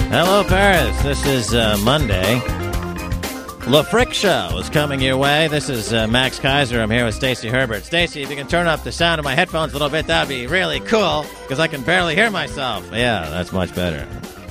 Hello, Paris. This is Monday. Le Frick Show is coming your way. This is Max Kaiser. I'm here with Stacy Herbert. Stacy, if you can turn up the sound of my headphones a little bit, that'd be really cool, because I can barely hear myself. Yeah, that's much better.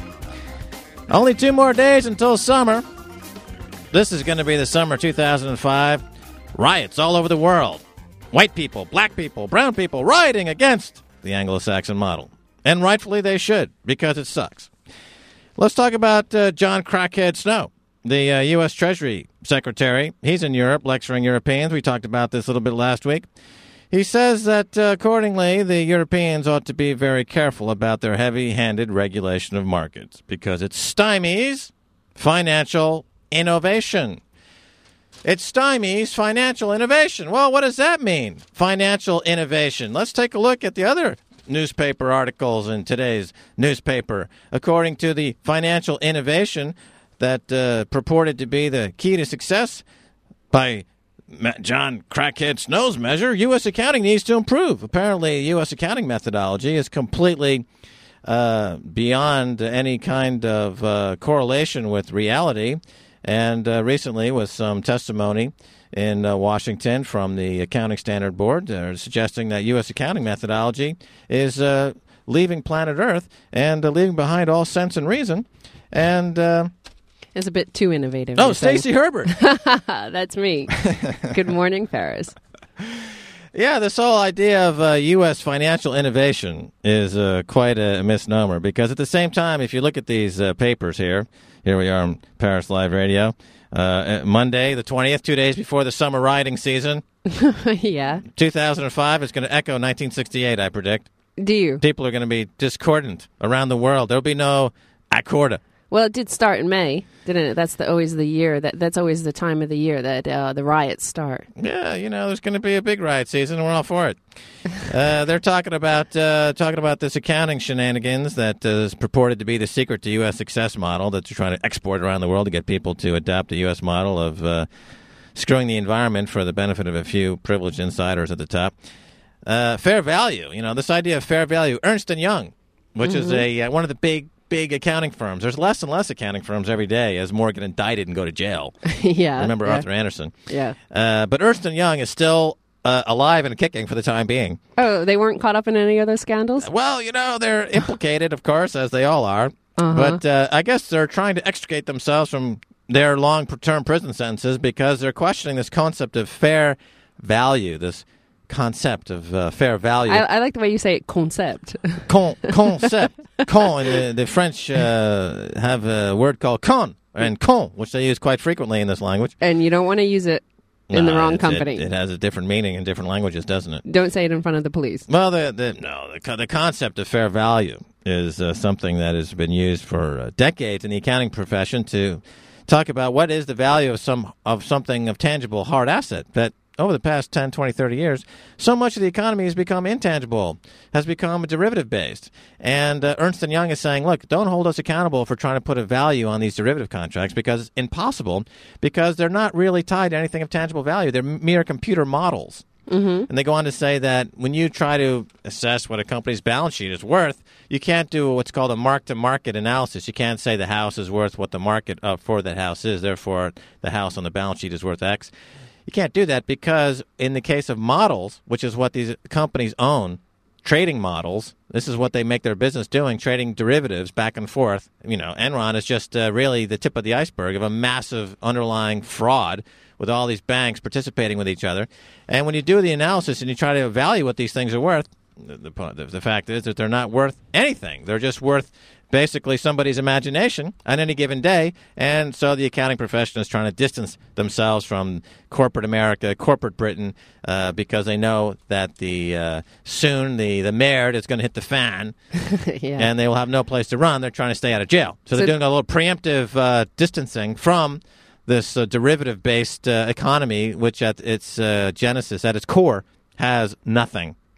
Only 2 more days until summer. This is going to be the summer 2005. Riots all over the world. White people, black people, brown people rioting against the Anglo-Saxon model. And rightfully they should, because it sucks. Let's talk about John Crackhead Snow, the U.S. Treasury Secretary. He's in Europe lecturing Europeans. We talked about this a little bit last week. He says that, accordingly, the Europeans ought to be very careful about their heavy-handed regulation of markets because it stymies financial innovation. It stymies financial innovation. Well, what does that mean, financial innovation? Let's take a look at the other newspaper articles in today's newspaper. According to the financial innovation that purported to be the key to success by John Crackhead Snow's measure, U.S. accounting needs to improve. Apparently, U.S. accounting methodology is completely beyond any kind of correlation with reality. And recently, with some testimony in Washington from the Accounting Standard Board, suggesting that U.S. accounting methodology is leaving planet Earth and leaving behind all sense and reason. And it's a bit too innovative. Oh, Stacy Herbert. That's me. Good morning, Ferris. Yeah, this whole idea of U.S. financial innovation is quite a misnomer because at the same time, if you look at these papers here we are on Paris Live Radio, Monday the 20th, 2 days before the summer rioting season. Yeah. 2005 is going to echo 1968, I predict. Do you? People are going to be discordant around the world. There'll be no accorda. Well, it did start in May, didn't it? That's always the year. That's always the time of the year that the riots start. Yeah, there's going to be a big riot season, and we're all for it. They're talking about this accounting shenanigans that is purported to be the secret to U.S. success model that they're trying to export around the world to get people to adopt the U.S. model of screwing the environment for the benefit of a few privileged insiders at the top. Fair value, this idea of fair value. Ernst & Young, which is one of the big accounting firms. There's less and less accounting firms every day as more get indicted and go to jail. Yeah. Remember Arthur Anderson? Yeah. But Ernst & Young is still alive and kicking for the time being. Oh, they weren't caught up in any other scandals? Well, they're implicated, of course, as they all are. Uh-huh. But I guess they're trying to extricate themselves from their long-term prison sentences because they're questioning this concept of fair value, this concept of fair value. I like the way you say it, concept. Concept. Con. The French have a word called con and con, which they use quite frequently in this language. And you don't want to use it in the wrong company. It has a different meaning in different languages, doesn't it? Don't say it in front of the police. Well, the concept of fair value is something that has been used for decades in the accounting profession to talk about what is the value of something of tangible hard asset. But over the past 10, 20, 30 years, so much of the economy has become intangible, has become derivative-based. And Ernst & Young is saying, look, don't hold us accountable for trying to put a value on these derivative contracts because it's impossible, because they're not really tied to anything of tangible value. They're mere computer models. Mm-hmm. And they go on to say that when you try to assess what a company's balance sheet is worth, you can't do what's called a mark-to-market analysis. You can't say the house is worth what the market for that house is, therefore the house on the balance sheet is worth X. You can't do that because in the case of models, which is what these companies own, trading models, this is what they make their business doing, trading derivatives back and forth. Enron is just really the tip of the iceberg of a massive underlying fraud with all these banks participating with each other. And when you do the analysis and you try to evaluate what these things are worth, the fact is that they're not worth anything. They're just worth basically somebody's imagination on any given day. And so the accounting profession is trying to distance themselves from corporate America, corporate Britain, because they know that soon the merde is going to hit the fan, yeah. And they will have no place to run. They're trying to stay out of jail. So they're doing a little preemptive distancing from this derivative-based economy, which at its genesis, at its core, has nothing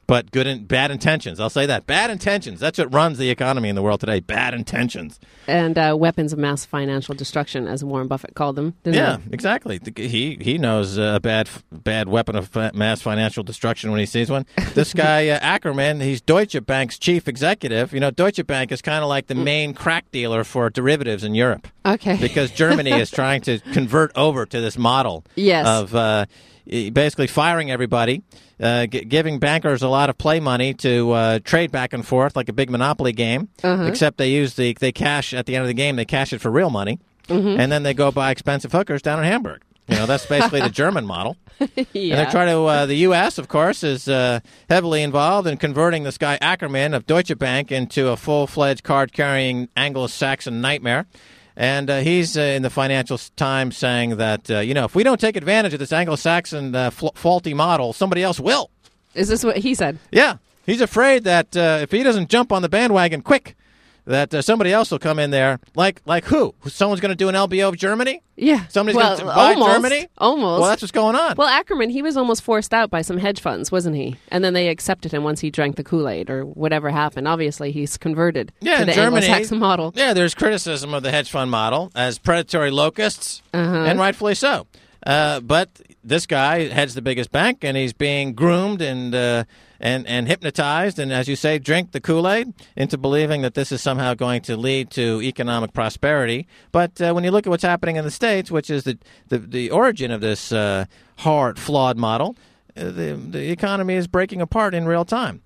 but bad intentions. I'll say that. Bad intentions. That's what runs the economy in the world today. Bad intentions. And weapons of mass financial destruction, as Warren Buffett called them. Yeah, exactly. He knows a bad weapon of mass financial destruction when he sees one. This guy, Ackerman, he's Deutsche Bank's chief executive. You know, Deutsche Bank is kind of like the main crack dealer for derivatives in Europe. Okay. Because Germany is trying to convert over to this model of basically firing everybody, giving bankers a lot of play money to trade back and forth like a big monopoly game, except they cash at the end of the game, they cash it for real money, and then they go buy expensive hookers down in Hamburg. You know, that's basically the German model. And they're trying to, the U.S., of course, is heavily involved in converting this guy Ackerman of Deutsche Bank into a full-fledged card-carrying Anglo-Saxon nightmare. And he's in the Financial Times saying that, if we don't take advantage of this Anglo-Saxon faulty model, somebody else will. Is this what he said? Yeah. He's afraid that if he doesn't jump on the bandwagon quick, that somebody else will come in there. Like who? Someone's going to do an LBO of Germany? Yeah. Somebody's going to buy Germany? Almost. Well, that's what's going on. Well, Ackerman, he was almost forced out by some hedge funds, wasn't he? And then they accepted him once he drank the Kool-Aid or whatever happened. Obviously, he's converted to the Anglo-Saxon model. Yeah, there's criticism of the hedge fund model as predatory locusts, and rightfully so. But this guy heads the biggest bank, and he's being groomed and hypnotized, and as you say, drink the Kool-Aid into believing that this is somehow going to lead to economic prosperity. But when you look at what's happening in the States, which is the origin of this hard, flawed model, the economy is breaking apart in real time.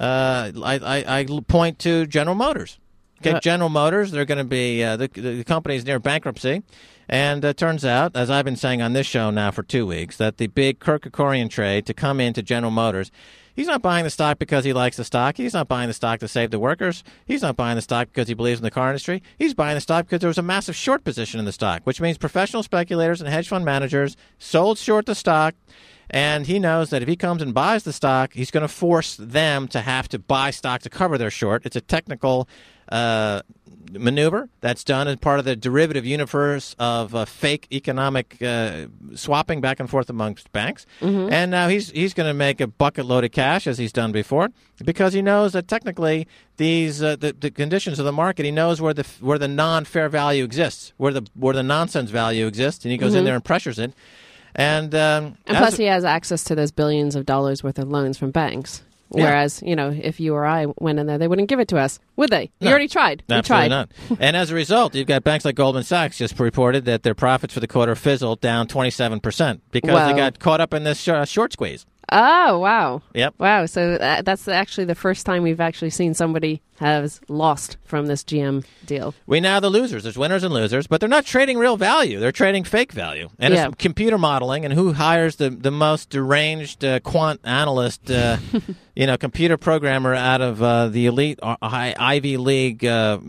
I point to General Motors. Okay, General Motors, they're going to be the company's near bankruptcy. And it turns out, as I've been saying on this show now for 2 weeks, that the big Kirk Kerkorian trade to come into General Motors, he's not buying the stock because he likes the stock. He's not buying the stock to save the workers. He's not buying the stock because he believes in the car industry. He's buying the stock because there was a massive short position in the stock, which means professional speculators and hedge fund managers sold short the stock. And he knows that if he comes and buys the stock, he's going to force them to have to buy stock to cover their short. It's a technical maneuver that's done as part of the derivative universe of fake economic swapping back and forth amongst banks. And now he's going to make a bucket load of cash, as he's done before, because he knows that technically these the conditions of the market, he knows where the non-fair value exists, where the nonsense value exists, and he goes in there and pressures it. And plus he has access to those billions of dollars worth of loans from banks. Whereas, if you or I went in there, they wouldn't give it to us, would they? No. You already tried. Absolutely not. And as a result, you've got banks like Goldman Sachs just reported that their profits for the quarter fizzled down 27% because they got caught up in this short squeeze. Oh, wow. Yep. Wow. So that's actually the first time we've actually seen somebody has lost from this GM deal. We now the losers. There's winners and losers, but they're not trading real value. They're trading fake value. And it's computer modeling, and who hires the most deranged quant analyst, computer programmer out of the elite Ivy League,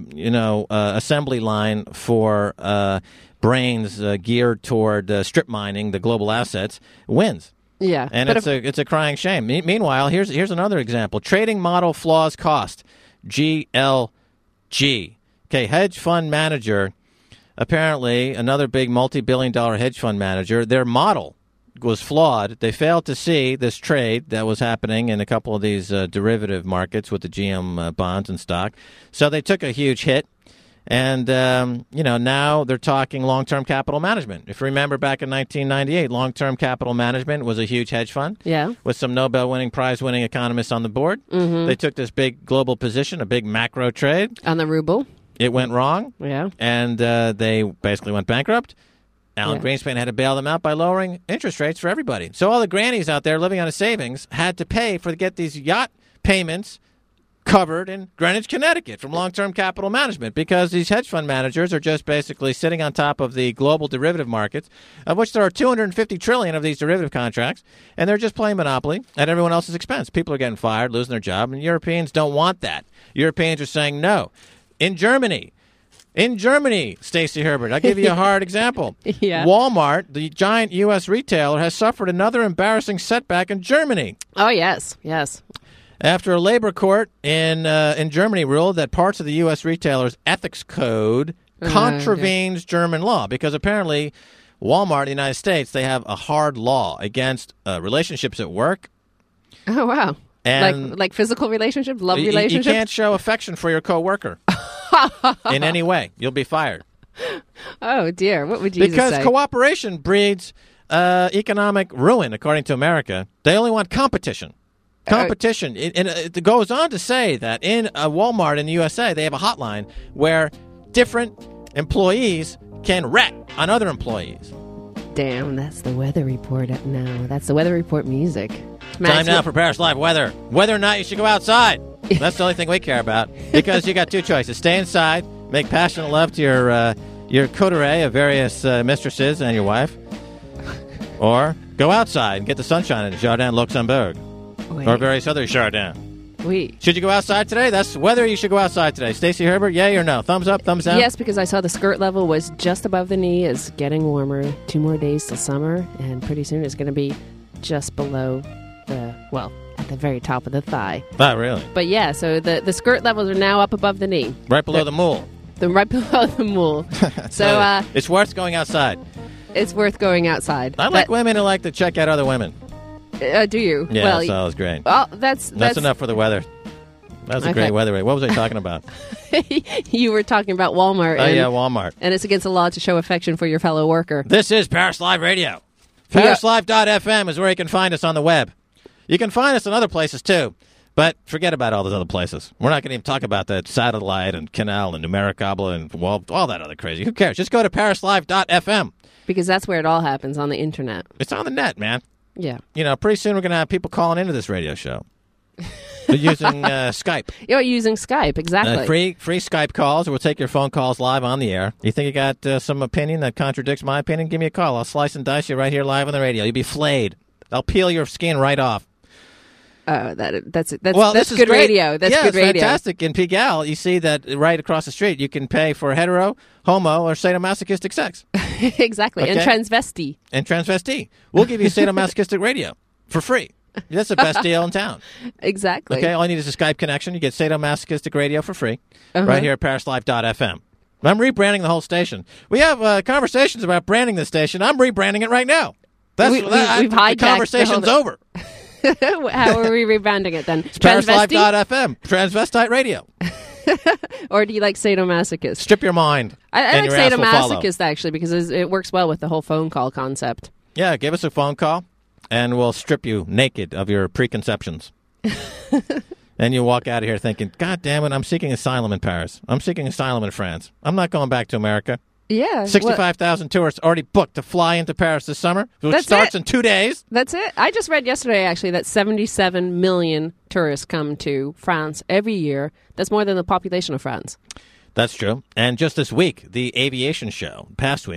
assembly line for brains geared toward strip mining the global assets wins. Yeah, and it's a crying shame. Meanwhile, here's another example: trading model flaws cost, GLG. Okay, hedge fund manager. Apparently, another big multi-billion-dollar hedge fund manager. Their model was flawed. They failed to see this trade that was happening in a couple of these derivative markets with the GM bonds and stock. So they took a huge hit. And, now they're talking long-term capital management. If you remember back in 1998, long-term capital management was a huge hedge fund with some Nobel-winning, prize-winning economists on the board. They took this big global position, a big macro trade. On the ruble. It went wrong. Yeah. And they basically went bankrupt. Alan Greenspan had to bail them out by lowering interest rates for everybody. So all the grannies out there living on a savings had to pay to get these yacht payments covered in Greenwich, Connecticut from long-term capital management because these hedge fund managers are just basically sitting on top of the global derivative markets, of which there are 250 trillion of these derivative contracts, and they're just playing monopoly at everyone else's expense. People are getting fired, losing their job, and Europeans don't want that. Europeans are saying no. In Germany, Stacey Herbert, I'll give you a hard example. Walmart, the giant U.S. retailer, has suffered another embarrassing setback in Germany. Oh, yes. After a labor court in Germany ruled that parts of the U.S. retailer's ethics code contravenes German law, because apparently Walmart in the United States, they have a hard law against relationships at work. Oh, wow. And like physical relationships, love relationships? You can't show affection for your coworker in any way. You'll be fired. Oh, dear. What would Jesus say? Because cooperation breeds economic ruin, according to America. They only want competition. Competition. It goes on to say that in a Walmart in the USA, they have a hotline where different employees can rat on other employees. Damn, that's the weather report now. That's the weather report music. Time now for Paris Live weather. Whether or not you should go outside. That's the only thing we care about. Because you got two choices. Stay inside, make passionate love to your coterie of various mistresses and your wife. Or go outside and get the sunshine in Jardin Luxembourg. Or various other jardins. Should you go outside today? That's whether you should go outside today. Stacey Herbert, yay or no? Thumbs up, thumbs down? Yes, because I saw the skirt level was just above the knee. It's getting warmer. 2 more days till summer, and pretty soon it's going to be just below at the very top of the thigh. Oh, really? But yeah, so the skirt levels are now up above the knee. Right below the mule. Right below the mule. So it's worth going outside. It's worth going outside. I like women who like to check out other women. Do you? Yeah, well, that was great. Well, that's enough for the weather. That was a great weather. What was I talking about? You were talking about Walmart. Walmart. And it's against the law to show affection for your fellow worker. This is Paris Live Radio. ParisLive.fm is where you can find us on the web. You can find us in other places, too. But forget about all those other places. We're not going to even talk about that Satellite and Canal and Numericable and all that other crazy. Who cares? Just go to ParisLive.fm. Because that's where it all happens, on the internet. It's on the net, man. Yeah. Pretty soon we're going to have people calling into this radio show. Using Skype. You're using Skype, exactly. Free Skype calls. We'll take your phone calls live on the air. You think you got some opinion that contradicts my opinion? Give me a call. I'll slice and dice you right here live on the radio. You'll be flayed. I'll peel your skin right off. Oh, that's good great. radio. That's good radio. It's fantastic. In Pigalle, you see that right across the street. You can pay for hetero, homo, or sadomasochistic sex. Exactly. Okay? And transvesti. We'll give you sadomasochistic radio for free. That's the best deal in town. Exactly. Okay, all you need is a Skype connection. You get sadomasochistic radio for free right here at ParisLive.fm. I'm rebranding the whole station. We have conversations about branding this station. I'm rebranding it right now. We've hijacked the conversation's over. How are we rebranding it then? It's ParisLive.fm, Transvestite Radio. Or do you like sadomasochist? Strip your mind. I like sadomasochist, actually, because it works well with the whole phone call concept. Yeah, give us a phone call, and we'll strip you naked of your preconceptions. And you walk out of here thinking, God damn it, I'm seeking asylum in Paris. I'm seeking asylum in France. I'm not going back to America. Yeah. 65,000 tourists already booked to fly into Paris this summer, which starts in 2 days. That's it. I just read yesterday, actually, that 77 million tourists come to France every year. That's more than the population of France. That's true. And just this week, the aviation show,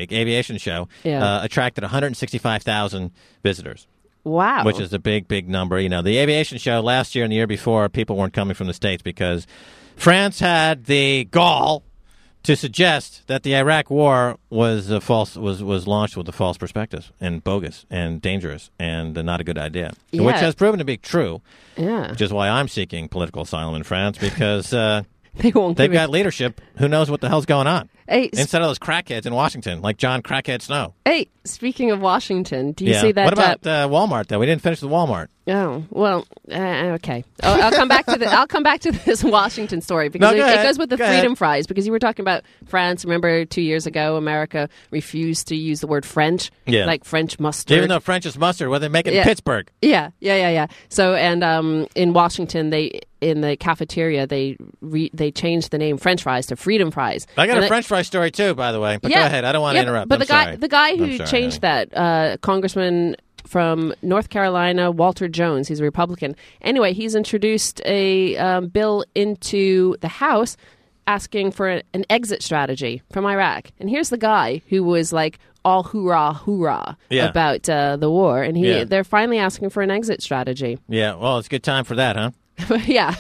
attracted 165,000 visitors. Wow. Which is a big, big number. The aviation show last year and the year before, people weren't coming from the States because France had the gall to suggest that the Iraq War was launched with a false perspective and bogus and dangerous and not a good idea, which has proven to be true. Yeah, which is why I'm seeking political asylum in France because they've got leadership who knows what the hell's going on. Hey, instead of those crackheads in Washington, like John Crackhead Snow. Hey, speaking of Washington, do you see that? What about Walmart? Though we didn't finish with Walmart. Oh well, okay. I'll come back to I'll come back to this Washington story because it goes with the freedom fries. Because you were talking about France. Remember, 2 years ago, America refused to use the word French, like French mustard. Even though French is mustard, what they make it in Pittsburgh. Yeah. So, and in Washington, in the cafeteria, they changed the name French fries to freedom fries. I got a French fry story too, by the way. But go ahead. I don't want to interrupt. But the guy who changed that, Congressman from North Carolina, Walter Jones, he's a Republican. Anyway, he's introduced a bill into the House asking for an exit strategy from Iraq. And here's the guy who was like all hoorah about the war, and they're finally asking for an exit strategy. Yeah, well, it's a good time for that, huh? Yeah.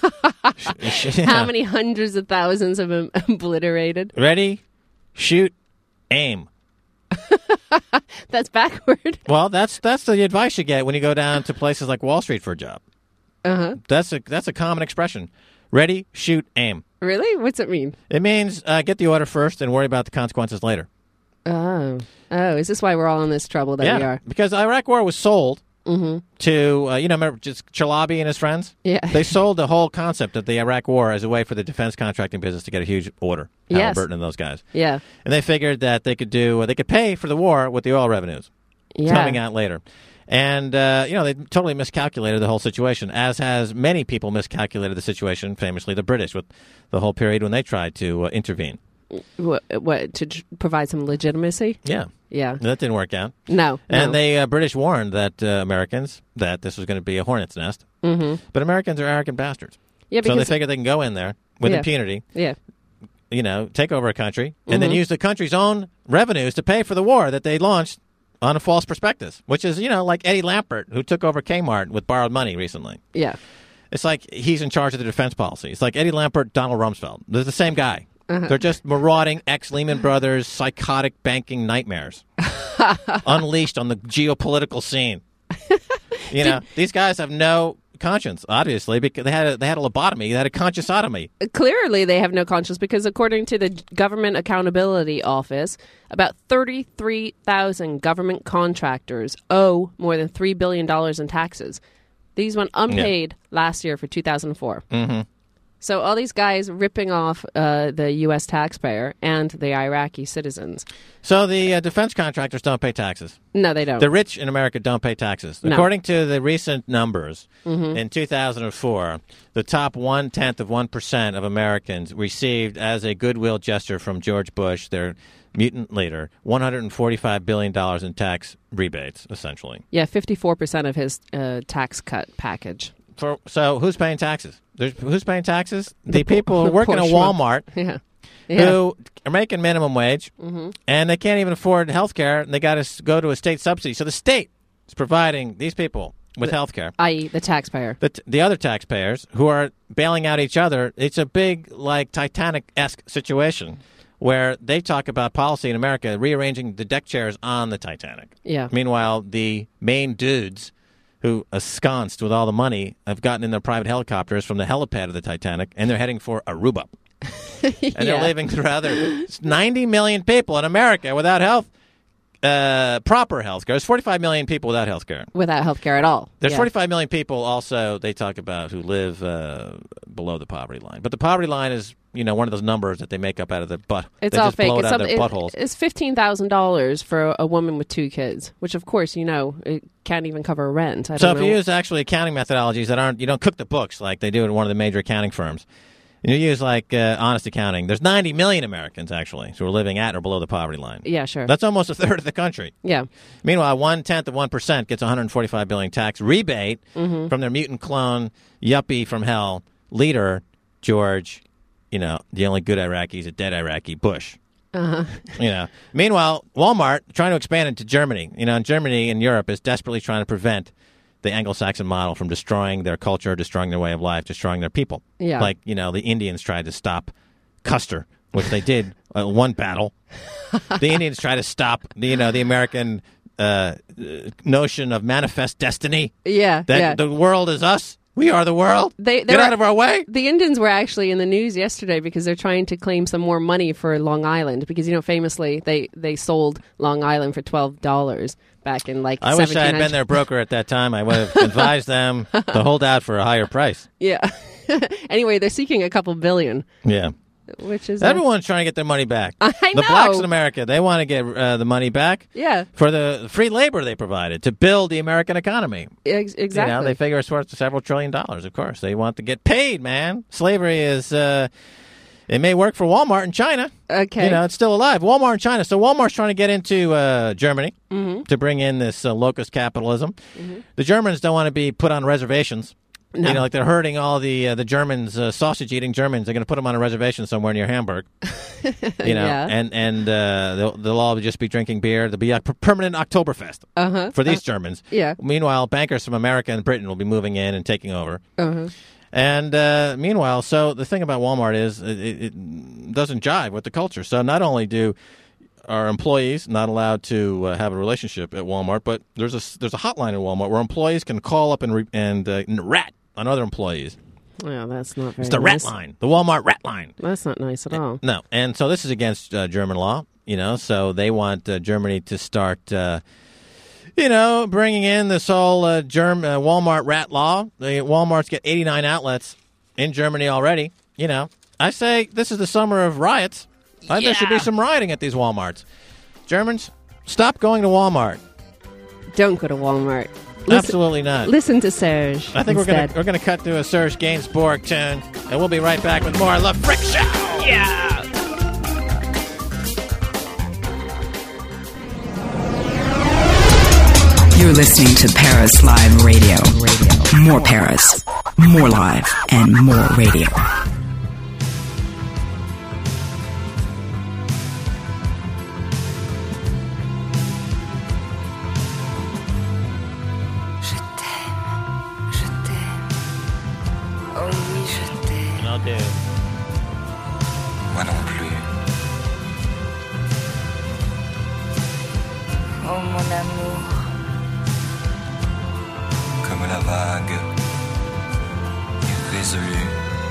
How many hundreds of thousands have been obliterated? Ready, shoot, aim. That's backward. Well, that's the advice you get when you go down to places like Wall Street for a job. Uh-huh. That's a common expression. Ready, shoot, aim. Really? What's it mean? It means get the order first and worry about the consequences later. Oh, is this why we're all in this trouble that we are? Because the Iraq War was sold to, remember just Chalabi and his friends? Yeah. They sold the whole concept of the Iraq War as a way for the defense contracting business to get a huge order. Halliburton and those guys. Yeah. And they figured that they could pay for the war with the oil revenues coming out later. And, they totally miscalculated the whole situation, as has many people miscalculated the situation, famously the British, with the whole period when they tried to intervene. What to provide some legitimacy? Yeah. Yeah. That didn't work out. No. And they British warned that Americans that this was going to be a hornet's nest. Mm-hmm. But Americans are arrogant bastards. Yeah, because so they figure they can go in there with impunity. Yeah. Take over a country and then use the country's own revenues to pay for the war that they launched on a false prospectus, which is, like Eddie Lampert, who took over Kmart with borrowed money recently. Yeah. It's like he's in charge of the defense policy. It's like Eddie Lampert, Donald Rumsfeld. They're the same guy. They're just marauding ex-Lehman Brothers psychotic banking nightmares unleashed on the geopolitical scene. These guys have no conscience, obviously, because they had a lobotomy. They had a consciousotomy. Clearly, they have no conscience because, according to the Government Accountability Office, about 33,000 government contractors owe more than $3 billion in taxes. These went unpaid last year for 2004. Mm-hmm. So all these guys ripping off the U.S. taxpayer and the Iraqi citizens. So the defense contractors don't pay taxes. No, they don't. The rich in America don't pay taxes. No. According to the recent numbers, in 2004, the top 0.1% of Americans received, as a goodwill gesture from George Bush, their mutant leader, $145 billion in tax rebates, essentially. Yeah, 54% of his tax cut package. So who's paying taxes? Who's paying taxes? The people who work in a Walmart who are making minimum wage, and they can't even afford health care, and they got to go to a state subsidy. So the state is providing these people with health care. I.e. the taxpayer. The other taxpayers who are bailing out each other. It's a big, Titanic-esque situation where they talk about policy in America, rearranging the deck chairs on the Titanic. Yeah. Meanwhile, the main dudes who, ensconced with all the money, have gotten in their private helicopters from the helipad of the Titanic, and they're heading for Aruba. And they're leaving rather 90 million people in America without proper health care. There's 45 million people without health care. Without health care at all. There's 45 million people also, they talk about, who live below the poverty line. But the poverty line is, one of those numbers that they make up out of the butt. It's all fake. It's $15,000 for a woman with 2 kids, which, of course, it can't even cover rent. So if you use actually accounting methodologies that you don't cook the books like they do at one of the major accounting firms, and you use honest accounting, there's 90 million Americans actually who are living at or below the poverty line. Yeah, sure. That's almost a third of the country. Yeah. Meanwhile, 1/10% gets $145 billion tax rebate from their mutant clone yuppie from hell leader George. The only good Iraqi is a dead Iraqi, Bush. Meanwhile, Walmart trying to expand into Germany. Germany and Europe is desperately trying to prevent the Anglo-Saxon model from destroying their culture, destroying their way of life, destroying their people. Yeah. The Indians tried to stop Custer, which they did one battle. The Indians tried to stop the American notion of manifest destiny. Yeah. That the world is us. We are the world. Get out of our way. The Indians were actually in the news yesterday because they're trying to claim some more money for Long Island because, famously they sold Long Island for $12 back in I wish I had been their broker at that time. I would have advised them to hold out for a higher price. Yeah. Anyway, they're seeking a couple billion. Yeah. Which is everyone's trying to get their money back. I know. The blacks in America, they want to get the money back. Yeah. For the free labor they provided to build the American economy. Exactly. They figure it's worth several $1 trillion. Of course, they want to get paid. Man, slavery is. It may work for Walmart in China. Okay. It's still alive. Walmart in China. So Walmart's trying to get into Germany to bring in this locust capitalism. The Germans don't want to be put on reservations. No. They're hurting all the Germans, sausage-eating Germans. They're going to put them on a reservation somewhere near Hamburg. Yeah. And they'll all just be drinking beer. There'll be a permanent Oktoberfest for these Germans. Yeah. Meanwhile, bankers from America and Britain will be moving in and taking over. And meanwhile, so the thing about Walmart is it doesn't jive with the culture. So not only are employees not allowed to have a relationship at Walmart, but there's a hotline at Walmart where employees can call up and rat on other employees. Well, that's not very It's the nice. rat line, the Walmart rat line. That's not nice at all. No, and so this is against German law, so they want Germany to start bringing in this whole Walmart rat law. The Walmarts get 89 outlets in Germany already. I say this is the summer of riots. There should be some rioting at these Walmarts. Germans, stop going to Walmart. Don't go to Walmart. Absolutely not. Listen to Serge. I think instead. we're gonna cut to a Serge Gainsbourg tune, and we'll be right back with more La Frick Show. Yeah. You're listening to Paris Live Radio. More Paris, more live, and more radio. Moi non plus. Oh mon amour. Comme la vague irrésolue.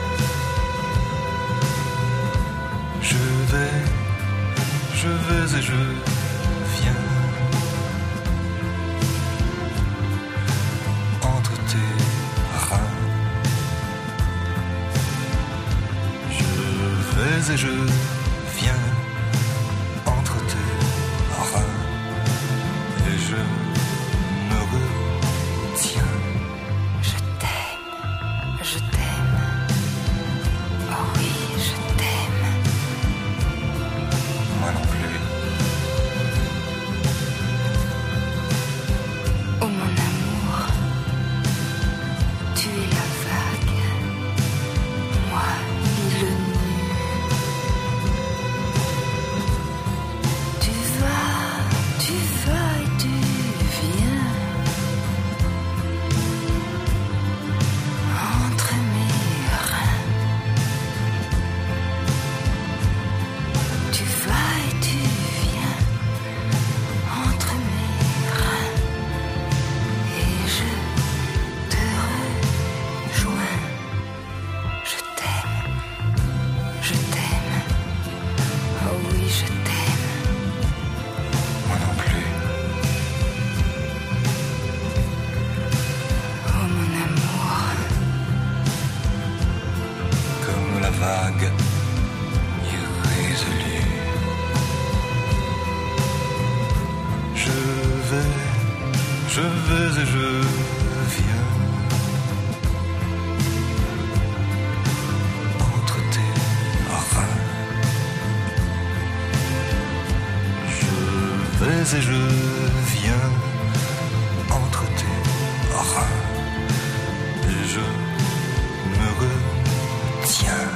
Je vais et je viens. Entre tes reins. Et je viens entre tes reins et je me retiens. Je t'aime, oh oui, je t'aime. Moi non plus. Oh mon amour, tu es la vague, moi le nu. Vague irrésolue. Je vais et je viens entre tes reins. Je vais et je viens entre tes reins et je me retiens.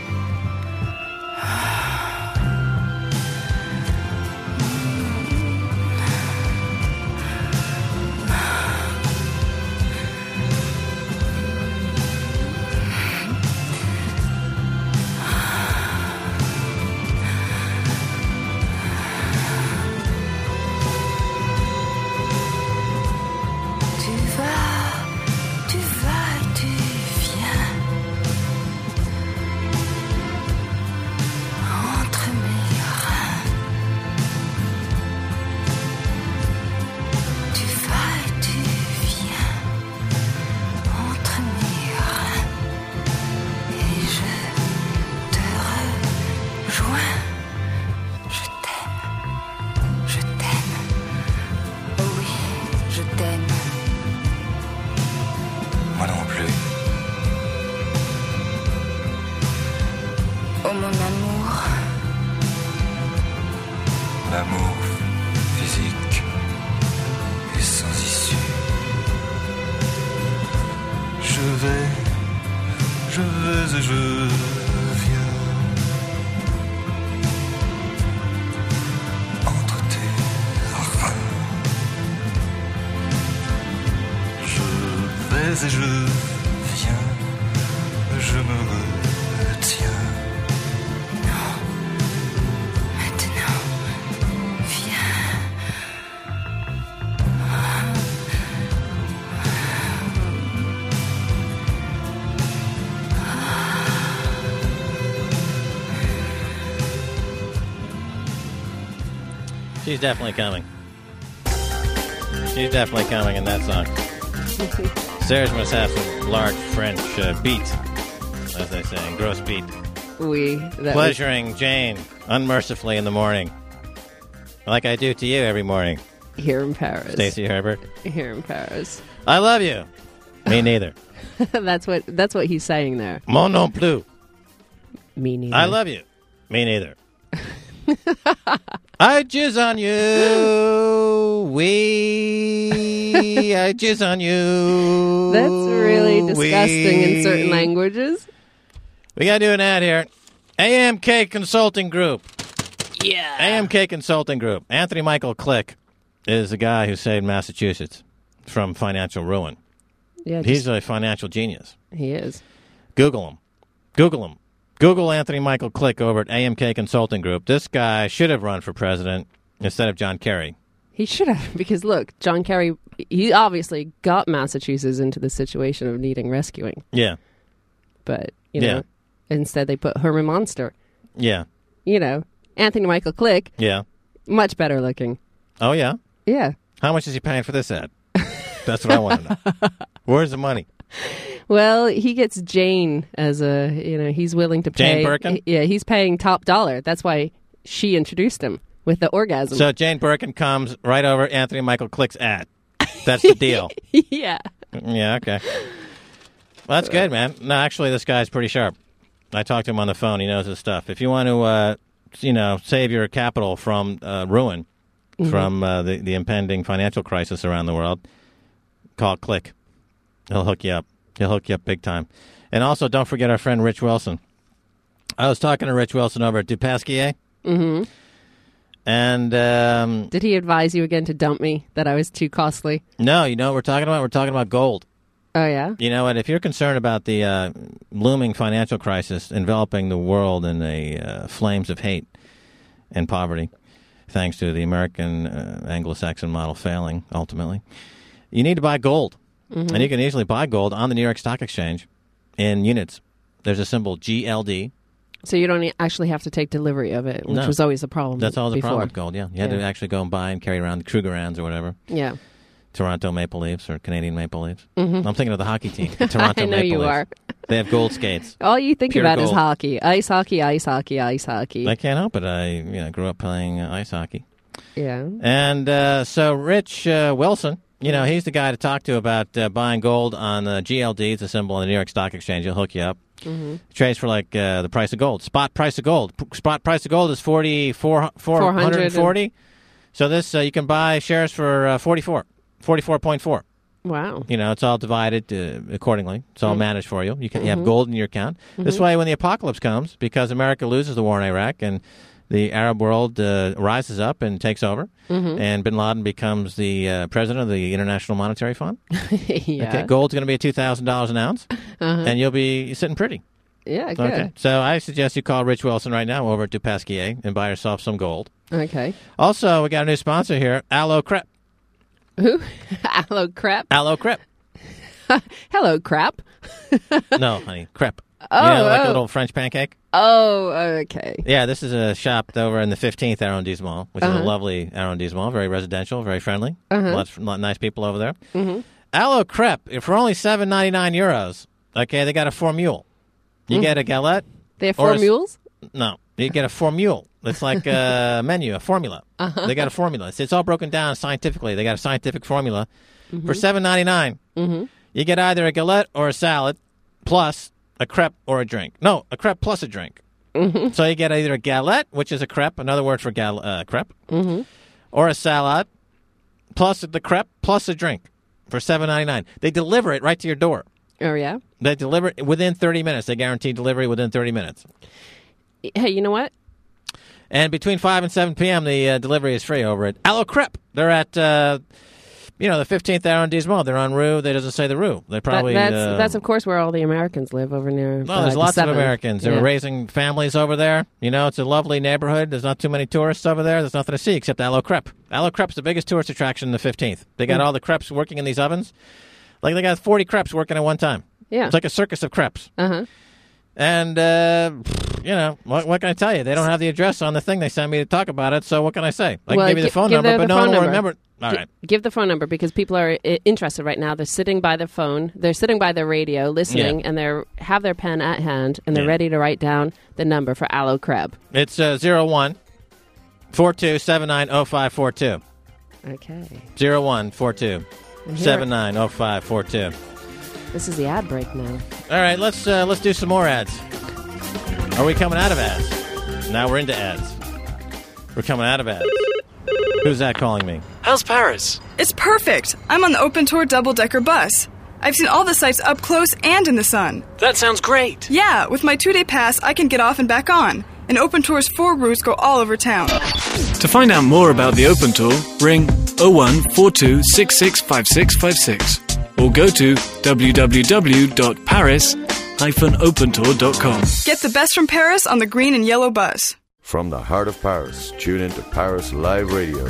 L'amour physique est sans issue. Je vais et je viens entre tes reins. Je vais et je viens, je me retiens. She's definitely coming. She's definitely coming in that song. Serge must have some large French beat, as they say, gross beat. Pleasuring Jane unmercifully in the morning, like I do to you every morning. Here in Paris. Stacey Herbert. Here in Paris. I love you. Me neither. That's what he's saying there. Mon non plus. Me neither. I love you. Me neither. I jizz on you. I jizz on you. That's really disgusting in certain languages. We got to do an ad here. AMK Consulting Group. Yeah. AMK Consulting Group. Anthony Michael Click is the guy who saved Massachusetts from financial ruin. Yeah, He's a financial genius. He is. Google him. Google him. Google Anthony Michael Click over at AMK Consulting Group. This guy should have run for president instead of John Kerry. He should have, because look, John Kerry, he obviously got Massachusetts into the situation of needing rescuing. Yeah. But, you know, instead they put Herman Monster. Yeah. You know, Anthony Michael Click. Yeah. Much better looking. Oh, yeah? Yeah. How much is he paying for this ad? That's what I want to know. Where's the money? Well, he gets Jane as he's willing to pay. Jane Birkin? Yeah, he's paying top dollar. That's why she introduced him with the orgasm. So Jane Birkin comes right over Anthony Michael Click's ad. That's the deal. Yeah. Yeah, okay. Well, that's good, man. No, actually, this guy's pretty sharp. I talked to him on the phone. He knows his stuff. If you want to, save your capital from ruin, from the impending financial crisis around the world, call Click. He'll hook you up. He'll hook you up big time. And also, don't forget our friend Rich Wilson. I was talking to Rich Wilson over at Dupasquier. Mm-hmm. And did he advise you again to dump me, that I was too costly? No, you know what we're talking about? We're talking about gold. Oh, yeah? You know what? If you're concerned about the looming financial crisis enveloping the world in the flames of hate and poverty, thanks to the American Anglo-Saxon model failing, ultimately, you need to buy gold. Mm-hmm. And you can easily buy gold on the New York Stock Exchange in units. There's a symbol GLD. So you don't actually have to take delivery of it, which was always a problem. That's always before. a problem with gold, yeah. You had to actually go and buy and carry around the Krugerrands or whatever. Yeah. Toronto Maple Leafs or Canadian Maple Leafs. Mm-hmm. I'm thinking of the hockey team, the Toronto I know Maple you Leafs. are. They have gold skates. All you think Pure about gold. is hockey. Ice hockey, ice hockey, ice hockey. I can't help it. I grew up playing ice hockey. Yeah. And so Rich Wilson, he's the guy to talk to about buying gold on the GLD. It's a symbol on the New York Stock Exchange. He'll hook you up. Mm-hmm. Trades for like the price of gold. Spot price of gold. Spot price of gold is 440. So this you can buy shares for 44.4. Wow. It's all divided accordingly. It's all managed for you. You have gold in your account. Mm-hmm. This way, when the apocalypse comes, because America loses the war in Iraq and the Arab world rises up and takes over, and bin Laden becomes the president of the International Monetary Fund. Yeah. Okay, gold's going to be $2,000 an ounce, and you'll be sitting pretty. Yeah, good. Okay. So I suggest you call Rich Wilson right now over at Dupasquier and buy yourself some gold. Okay. Also, we got a new sponsor here, Aloe Crepe. Who? Aloe Crepe? Aloe Crepe. Hello, crap. No, honey, crepe. Oh, like a little French pancake? Oh, okay. Yeah, this is a shop over in the 15th arrondissement, which is a lovely arrondissement, very residential, very friendly. Lots of nice people over there. Mm-hmm. Aloe Crepe, for only €7.99, okay, they got a formule. You get a galette. They have four mules? No, you get a formule. It's like a menu, a formula. They got a formula. It's all broken down scientifically. They got a scientific formula. For $7.99, you get either a galette or a salad plus a crepe or a drink. No, a crepe plus a drink. So you get either a galette, which is a crepe, another word for crepe, or a salad plus the crepe plus a drink for $7.99. They deliver it right to your door. Oh, yeah? They deliver it within 30 minutes. They guarantee delivery within 30 minutes. Hey, you know what? And between 5 and 7 p.m., the delivery is free over at Aloe Crepe. They're at, the 15th arrondissement. They're on Rue. They doesn't say the Rue. They probably... That's, of course, where all the Americans live over near... No, there's lots of Americans. They're raising families over there. It's a lovely neighborhood. There's not too many tourists over there. There's nothing to see except Aloe Crepe. Aloe Crepe's the biggest tourist attraction in the 15th. They got all the crepes working in these ovens. Like, they got 40 crepes working at one time. Yeah. It's like a circus of crepes. Uh-huh. And, what can I tell you? They don't have the address on the thing they sent me to talk about it, so what can I say? I can give you the phone number, but no one will remember. All right. Give the phone number because people are interested right now. They're sitting by their phone. They're sitting by their radio listening, and they have their pen at hand, and they're ready to write down the number for Aloe Crab. It's 01-4279-0542. Okay. 01-4279-0542. This is the ad break now. All right, let's do some more ads. Are we coming out of ads? Now we're into ads. We're coming out of ads. Who's that calling me? How's Paris? It's perfect. I'm on the Open Tour double-decker bus. I've seen all the sights up close and in the sun. That sounds great. Yeah, with my 2-day pass, I can get off and back on. And Open Tour's 4 routes go all over town. To find out more about the Open Tour, ring 0142665656 or go to www.paris-opentour.com. Get the best from Paris on the green and yellow bus. From the heart of Paris, tune into Paris Live Radio.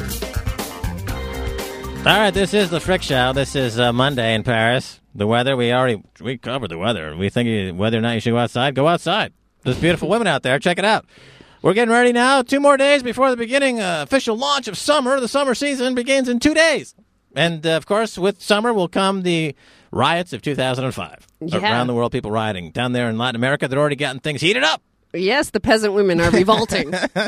All right, this is the Frick Show. This is Monday in Paris. The weather, we covered the weather. We think whether or not you should go outside, go outside. There's beautiful women out there. Check it out. We're getting ready now. 2 more days before the beginning, official launch of summer. The summer season begins in 2 days. And, of course, with summer will come the riots of 2005. Yeah. Around the world, people rioting. Down there in Latin America, they're already gotten things heated up. Yes, the peasant women are revolting.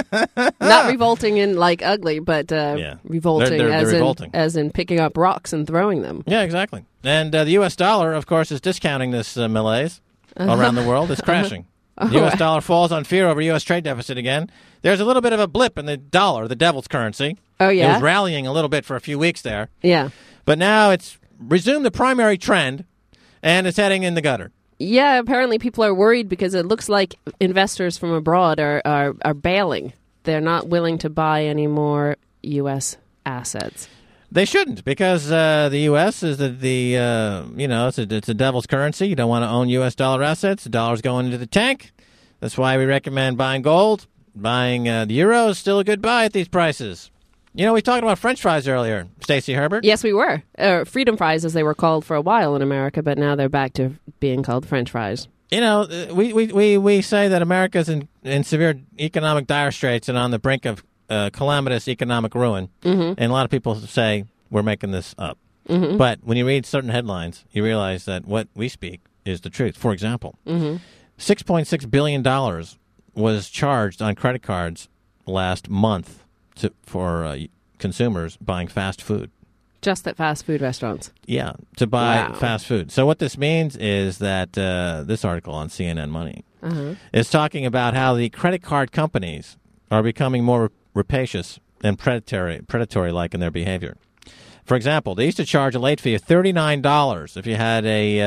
Not revolting in like ugly, but revolting, they're as revolting. as in picking up rocks and throwing them. Yeah, exactly. And the U.S. dollar, of course, is discounting this malaise around the world. It's crashing. The U.S. dollar falls on fear over U.S. trade deficit again. There's a little bit of a blip in the dollar, the devil's currency. Oh, yeah? It was rallying a little bit for a few weeks there. Yeah. But now it's resumed the primary trend, and it's heading in the gutter. Yeah, apparently people are worried because it looks like investors from abroad are bailing. They're not willing to buy any more U.S. assets. They shouldn't, because the U.S. is it's a devil's currency. You don't want to own U.S. dollar assets. The dollar's going into the tank. That's why we recommend buying gold. Buying the euro is still a good buy at these prices. You know, we talked about French fries earlier, Stacey Herbert. Yes, we were. Freedom fries, as they were called for a while in America, but now they're back to being called French fries. You know, we say that America's in severe economic dire straits and on the brink of calamitous economic ruin. Mm-hmm. And a lot of people say we're making this up. Mm-hmm. But when you read certain headlines, you realize that what we speak is the truth. For example, $6.6 billion was charged on credit cards last month for consumers buying fast food. Just at fast food restaurants? Yeah, to buy fast food. So what this means is that this article on CNN Money is talking about how the credit card companies are becoming more rapacious and predatory-like in their behavior. For example, they used to charge a late fee of $39 if you had a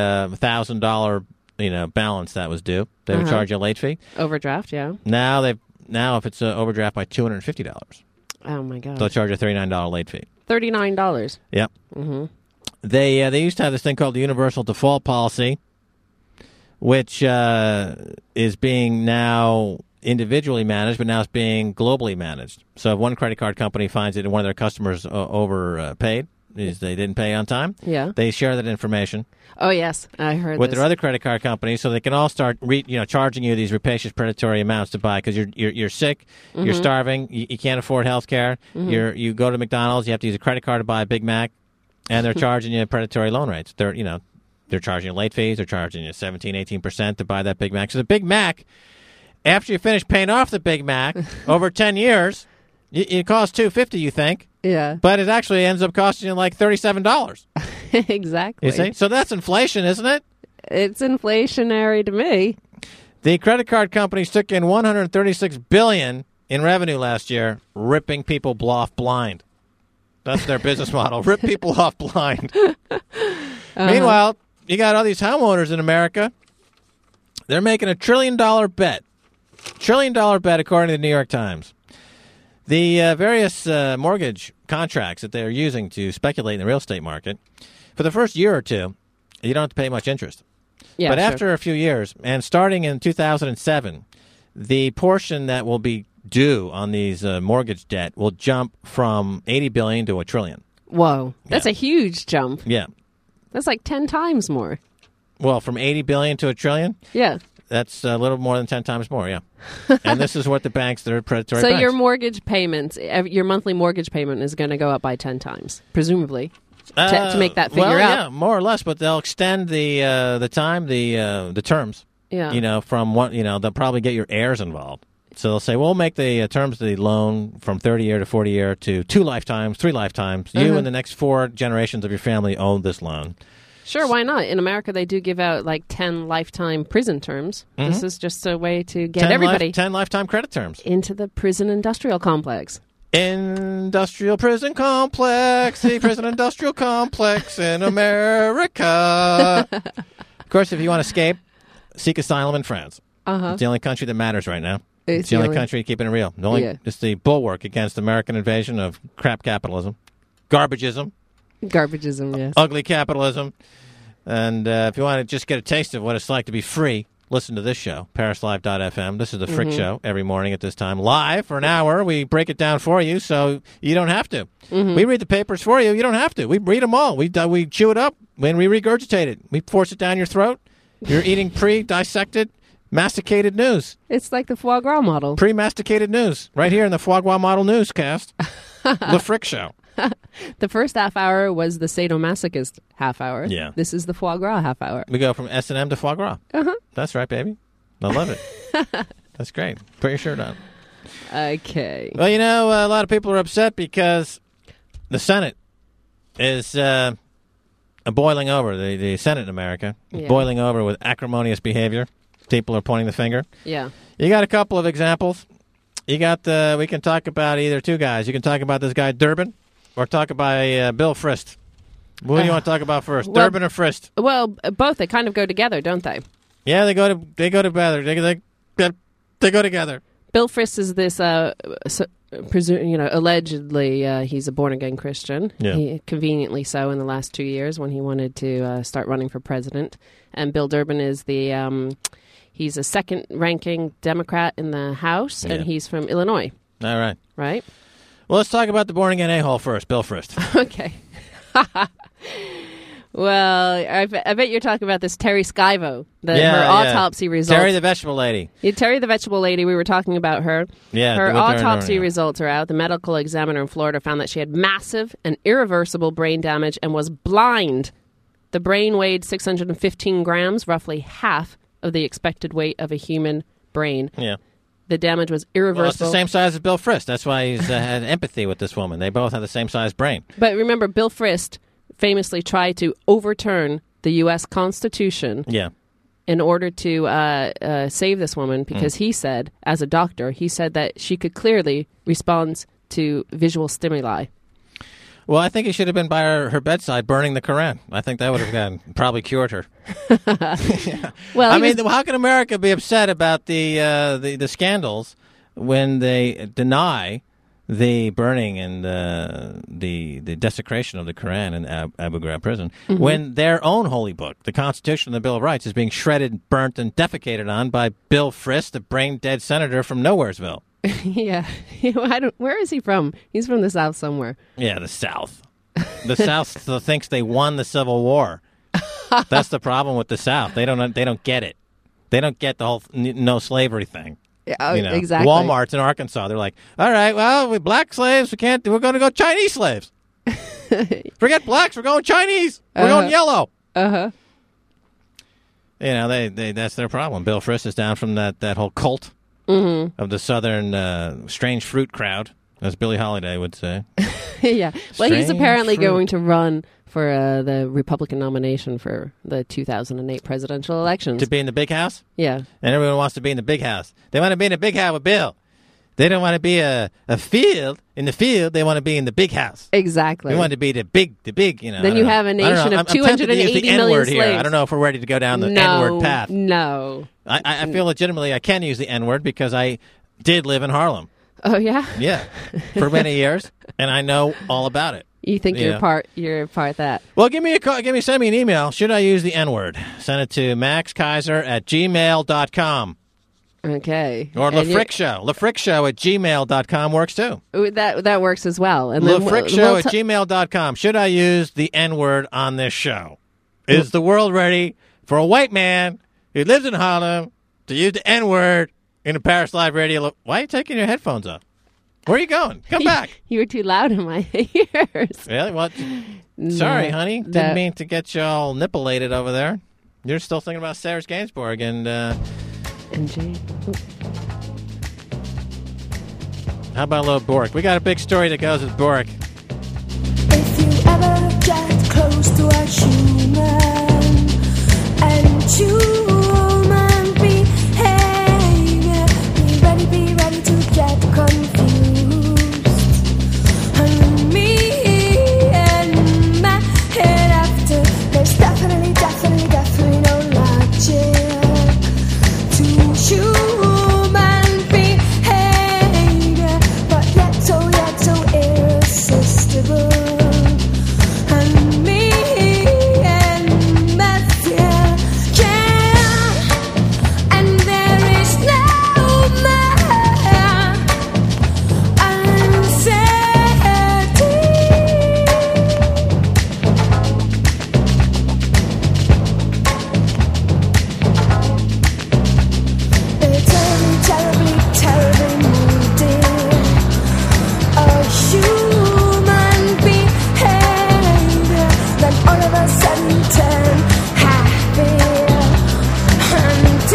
$1,000 balance that was due. They would charge you a late fee. Overdraft, yeah. Now if it's an overdraft by $250. Oh my God! They'll charge a $39 late fee. $39. Yep. Mm-hmm. They used to have this thing called the Universal Default Policy, which is being now individually managed, but now it's being globally managed. So if one credit card company finds that one of their customers overpaid, is they didn't pay on time, they share that information. Oh, yes. I heard with this. their other credit card companies, so they can all start charging you these rapacious predatory amounts to buy because you're sick, you're starving, you can't afford health care, you go to McDonald's, you have to use a credit card to buy a Big Mac, and they're charging you predatory loan rates. They're charging you late fees, they're charging you 17-18% to buy that Big Mac. So the Big Mac, after you finish paying off the Big Mac over 10 years, it costs $2.50, you think. Yeah. But it actually ends up costing you like $37. Exactly. You see? So that's inflation, isn't it? It's inflationary to me. The credit card companies took in $136 billion in revenue last year, ripping people off blind. That's their business model. Rip people off blind. Meanwhile, you got all these homeowners in America. They're making a $1 trillion bet. $1 trillion bet, according to the New York Times. The various mortgage contracts that they're using to speculate in the real estate market, for the first year or two, you don't have to pay much interest. Yeah, but after a few years, and starting in 2007, the portion that will be due on these mortgage debt will jump from $80 billion to $1 trillion. Whoa. That's a huge jump. Yeah. That's like 10 times more. Well, from $80 billion to $1 trillion? Yeah. That's a little more than 10 times more, yeah. And this is what the banks, they're predatory So banks. your mortgage payments, your monthly mortgage payment is going to go up by 10 times, presumably, to make that figure well, out. yeah, more or less, but they'll extend the time, the terms. Yeah. You know, from what, you know, they'll probably get your heirs involved. So they'll say, we'll make the terms of the loan from 30-year to 40-year to 2 lifetimes, 3 lifetimes. You and the next 4 generations of your family own this loan. Sure, why not? In America, they do give out like 10 lifetime prison terms. This is just a way to get everybody 10 lifetime credit terms. into the prison industrial complex. Industrial prison complex, the prison industrial complex in America. Of course, if you want to escape, seek asylum in France. It's the only country that matters right now. It's the only country keeping it real. It's the bulwark against American invasion of crap capitalism, garbageism, Garbageism, yes. ugly capitalism. And if you want to just get a taste of what it's like to be free, listen to this show, ParisLive.fm. This is the Frick Show every morning at this time. Live for an hour. We break it down for you so you don't have to. We read the papers for you. You don't have to. We read them all. We chew it up when we regurgitate it. We force it down your throat. You're eating pre-dissected, masticated news. It's like the foie gras model. Pre-masticated news. Right here in the foie gras model newscast. The Frick Show. The first half hour was the sadomasochist half hour. Yeah. This is the foie gras half hour. We go from S&M to foie gras. That's right, baby. I love it. That's great. Put your shirt on. Okay. Well, you know, a lot of people are upset because the Senate is boiling over. The Senate in America is boiling over with acrimonious behavior. People are pointing the finger. Yeah. You got a couple of examples. You got we can talk about either two guys. You can talk about this guy Durbin or talk about Bill Frist. What do you want to talk about first, well, Durbin or Frist? Well, both. They kind of go together, don't they? Yeah, they go together. They go together. Bill Frist is this, allegedly he's a born-again Christian. Yeah. He, conveniently so in the last 2 years when he wanted to start running for president. And Bill Durbin is he's a second-ranking Democrat in the House, and he's from Illinois. All right. Right? Well, let's talk about the born-again a-hole first, Bill Frist. Okay. Well, I bet you're talking about this Terry Schiavo, her autopsy results. Terry the vegetable lady. Terry the vegetable lady, we were talking about her. Yeah. Her autopsy results are out. The medical examiner in Florida found that she had massive and irreversible brain damage and was blind. The brain weighed 615 grams, roughly half of the expected weight of a human brain. Yeah. The damage was irreversible. Well, it's the same size as Bill Frist. That's why he's had empathy with this woman. They both have the same size brain. But remember, Bill Frist famously tried to overturn the U.S. Constitution in order to save this woman because he said, as a doctor, he said that she could clearly respond to visual stimuli. Well, I think he should have been by her bedside burning the Koran. I think that would have probably cured her. Well, I mean, how can America be upset about the scandals when they deny the burning and the desecration of the Koran in Abu Ghraib prison, when their own holy book, the Constitution and the Bill of Rights, is being shredded, burnt, and defecated on by Bill Frist, the brain-dead senator from Nowheresville? Yeah. Where is he from? He's from the South somewhere. Yeah, the South. The South still thinks they won the Civil War. That's the problem with the South. They don't get it. They don't get the whole no slavery thing. Yeah, exactly. Walmart's in Arkansas. They're like, all right, well, we black slaves. We're going to go Chinese slaves. Forget blacks. We're going Chinese. We're going yellow. Uh-huh. You know, they that's their problem. Bill Frist is down from that whole cult of the Southern strange fruit crowd, as Billie Holiday would say. Yeah. Well, he's apparently fruit. going to run for the Republican nomination for the 2008 presidential elections. To be in the big house? Yeah. And everyone wants to be in the big house. They want to be in the big house with Bill. They don't want to be a field. In the field, they want to be in the big house. Exactly. They want to be the big, you know. Then you have a nation of 280 million slaves. Here. I don't know if we're ready to go down the N-word path. No. I feel legitimately I can use the N-word because I did live in Harlem. Oh, yeah? Yeah. For many years. And I know all about it. You think you're part that. Well, give me a call. Send me an email. Should I use the N-word? Send it to maxkaiser@gmail.com. Okay. Or LaFrickShow. LaFrickShow@gmail.com works too. That works as well. And LaFrickShow@gmail.com. Should I use the N-word on this show? Is the world ready for a white man who lives in Harlem to use the N-word in a Paris Live Radio. Why are you taking your headphones off? Where are you going? Come back. You were too loud in my ears. Really? What? Sorry, honey. Didn't mean to get you all nippleated over there. You're still thinking about Serge Gainsbourg and Jane. How about a little Bork? We got a big story that goes with Bork. If you ever get close to a human and human behavior, be ready to get confused. And me and my head after, there's definitely no logic to human behavior, but yet so irresistible. And me and my fear can, and there is no more uncertainty. Terribly moody. A human behavior, then all of a sudden turn happy. And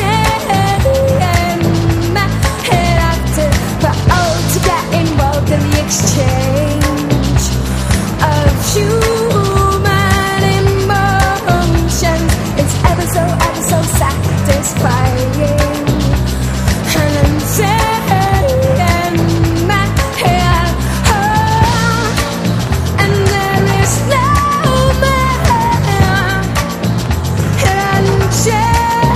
in my head after, but to get involved in the exchange of human emotions, it's ever so satisfying. And I'm saying my head, and there is no more uncertainty.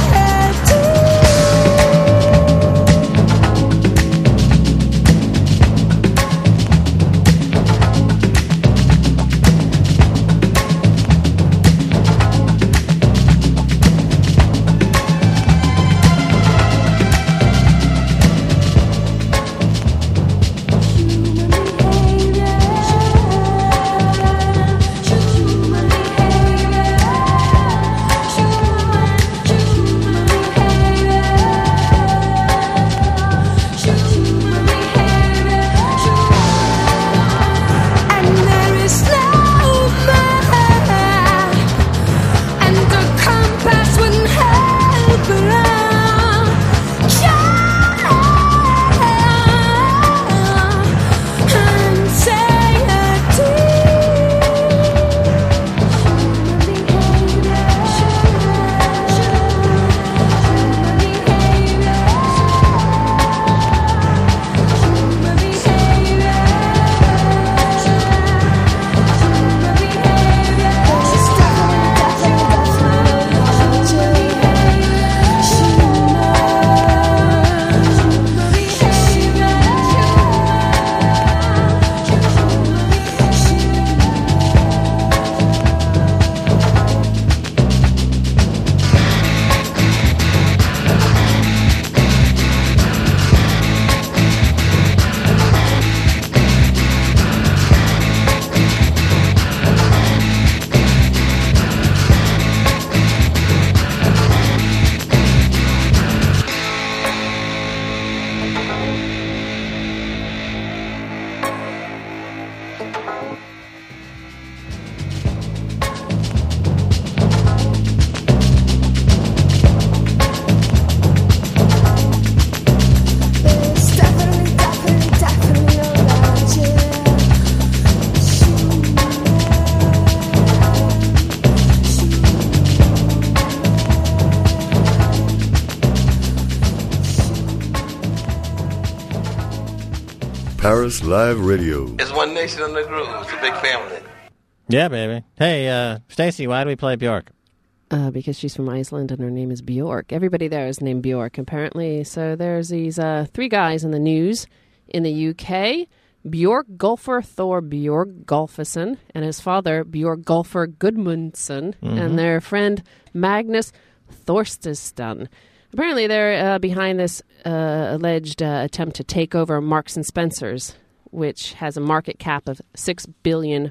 Paris Live Radio. It's one nation under the groove. It's a big family. Yeah, baby. Hey, Stacey, why do we play Bjork? Because she's from Iceland and her name is Bjork. Everybody there is named Bjork, apparently. So there's these three guys in the news in the UK. Bjork Golfer Thor Bjork Golfason and his father Bjork Golfer Gudmundsson and their friend Magnus Thorstesson. Apparently they're behind this alleged attempt to take over Marks and Spencer's, which has a market cap of £6 billion,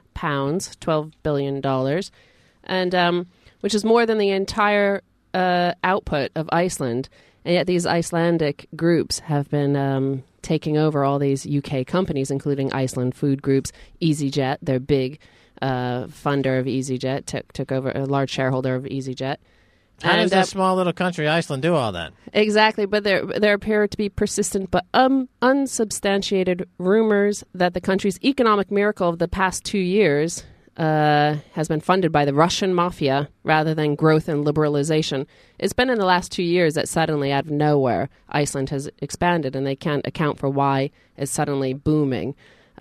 $12 billion, and which is more than the entire output of Iceland. And yet these Icelandic groups have been taking over all these UK companies, including Iceland Food Groups, EasyJet, their big funder of EasyJet, took over, a large shareholder of EasyJet. How does that small little country, Iceland, do all that? Exactly, but there appear to be persistent but unsubstantiated rumors that the country's economic miracle of the past 2 years has been funded by the Russian mafia rather than growth and liberalization. It's been in the last 2 years that suddenly, out of nowhere, Iceland has expanded, and they can't account for why it's suddenly booming.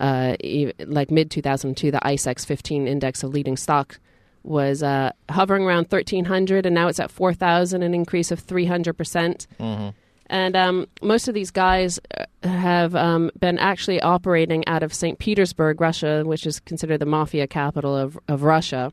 Like mid-2002, the ICEX 15 index of leading stocks was hovering around 1,300, and now it's at 4,000, an increase of 300%. Mm-hmm. And most of these guys have been actually operating out of St. Petersburg, Russia, which is considered the mafia capital of Russia.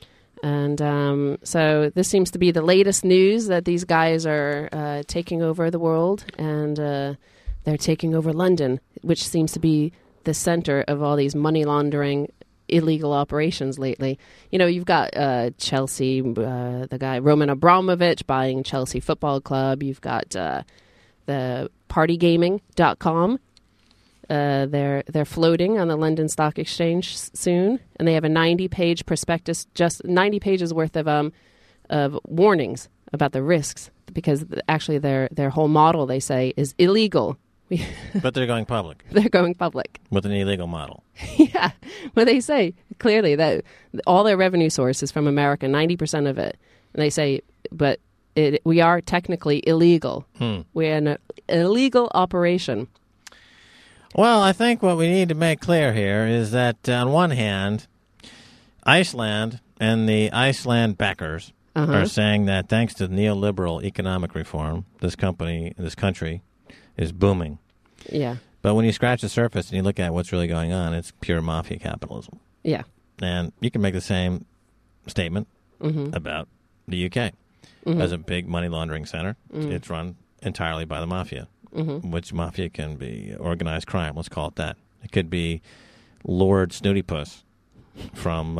And so this seems to be the latest news that these guys are taking over the world, and they're taking over London, which seems to be the center of all these money laundering illegal operations lately. You know, you've got Chelsea, the guy Roman Abramovich buying Chelsea Football Club. You've got the partygaming.com. They're floating on the London Stock Exchange soon, and they have a 90-page prospectus, just 90 pages worth of warnings about the risks, because actually their whole model, they say, is illegal. But they're going public. They're going public. With an illegal model. Yeah. Well, they say clearly that all their revenue source is from America, 90% of it. And they say, but we are technically illegal. We're an illegal operation. Well, I think what we need to make clear here is that, on one hand, Iceland and the Iceland backers are saying that thanks to neoliberal economic reform, this country is booming. Yeah. But when you scratch the surface and you look at what's really going on, it's pure mafia capitalism. Yeah. And you can make the same statement about the UK. As a big money laundering center, it's run entirely by the mafia, which mafia can be organized crime. Let's call it that. It could be Lord Snootypuss from,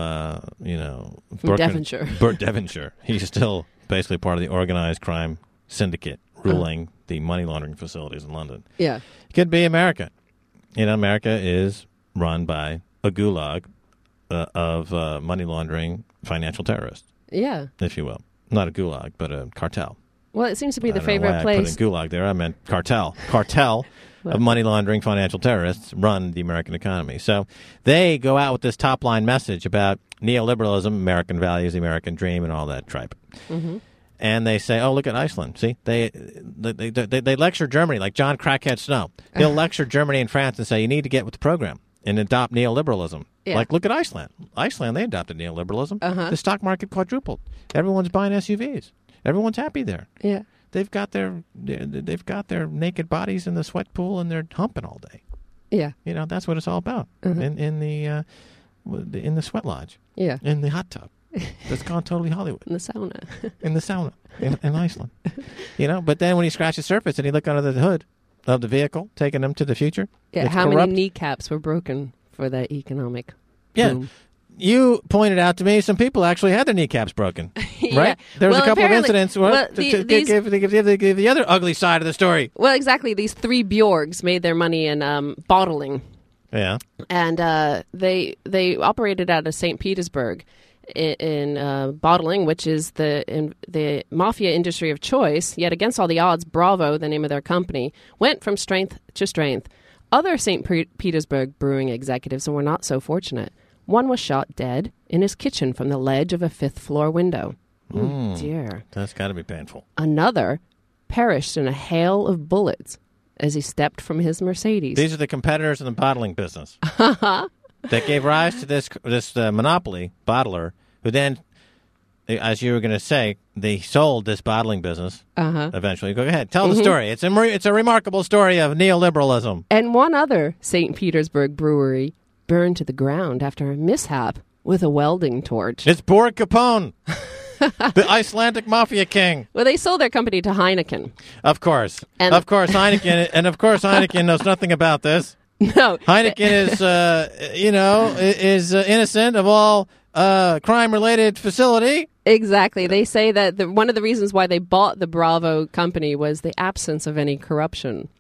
Devonshire. Devonshire. He's still basically part of the organized crime syndicate ruling the money laundering facilities in London. Yeah. It could be America. America is run by a gulag of money laundering financial terrorists. Yeah. If you will. Not a gulag, but a cartel. Well, it seems to be the I don't know favorite why place. I put in gulag there. I meant cartel. Cartel of money laundering financial terrorists run the American economy. So they go out with this top-line message about neoliberalism, American values, the American dream, and all that tripe. And they say, "Oh, look at Iceland. See, they lecture Germany like John Crackhead Snow. They'll lecture Germany and France and say you need to get with the program and adopt neoliberalism. Yeah. Like, look at Iceland. Iceland, they adopted neoliberalism. The stock market quadrupled. Everyone's buying SUVs. Everyone's happy there. Yeah, they've got their naked bodies in the sweat pool and they're humping all day. Yeah, that's what it's all about in the sweat lodge. Yeah, in the hot tub. That's gone totally Hollywood. In the sauna. In the sauna in Iceland. But then when you scratch the surface and you look under the hood of the vehicle, taking them to the future. Yeah, how many kneecaps were broken for that economic boom? You pointed out to me some people actually had their kneecaps broken, right? There was a couple of incidents. Give the other ugly side of the story. Well, exactly. These three Bjorgs made their money in bottling. Yeah. And they operated out of St. Petersburg in bottling, which is the mafia industry of choice. Yet against all the odds, Bravo, the name of their company, went from strength to strength. Other St. Petersburg brewing executives were not so fortunate. One was shot dead in his kitchen from the ledge of a fifth-floor window. Oh, dear. That's got to be painful. Another perished in a hail of bullets as he stepped from his Mercedes. These are the competitors in the bottling business that gave rise to this monopoly bottler, who then, as you were going to say, they sold this bottling business eventually. Go ahead. Tell the story. It's a remarkable story of neoliberalism. And one other St. Petersburg brewery burned to the ground after a mishap with a welding torch. It's Boris Capone, the Icelandic mafia king. Well, they sold their company to Heineken. Of course. Heineken, Heineken knows nothing about this. No. Heineken is innocent of all crime-related facility. Exactly. They say that one of the reasons why they bought the Bravo company was the absence of any corruption.